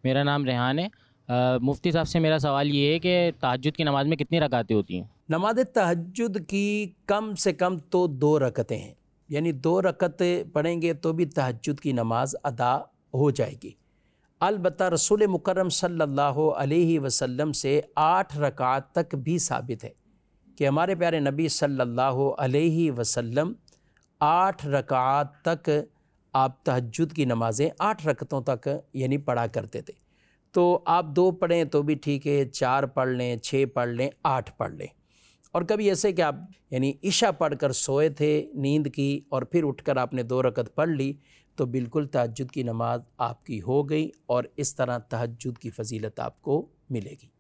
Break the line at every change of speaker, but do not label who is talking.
मेरा नाम रेहान है। मुफ्ती साहब से मेरा सवाल ये है कि तहज्जुद की नमाज़ में कितनी रकातें होती हैं?
नमाज तहज्जुद की कम से कम तो 2 रकतें हैं, यानी 2 रकतें पढ़ेंगे तो भी तहज्जुद की नमाज अदा हो जाएगी। अलबत्ता रसूल मुकर्रम सल्लल्लाहु अलैहि वसल्लम से 8 रकात तक भी साबित है कि हमारे प्यारे नबी सल्लल्लाहु अलैहि वसल्लम 8 रकात तक आप तहज्जुद की नमाज़ें 8 रकतों तक यानी पढ़ा करते थे। तो आप 2 पढ़ें तो भी ठीक है, 4 पढ़ लें, 6 पढ़ लें, 8 पढ़ लें। और कभी ऐसे कि आप यानी इशा पढ़कर सोए थे, नींद की और फिर उठकर आपने 2 रकत पढ़ ली, तो बिल्कुल तहज्जुद की नमाज आपकी हो गई और इस तरह तहज्जुद की फ़जीलत आपको मिलेगी।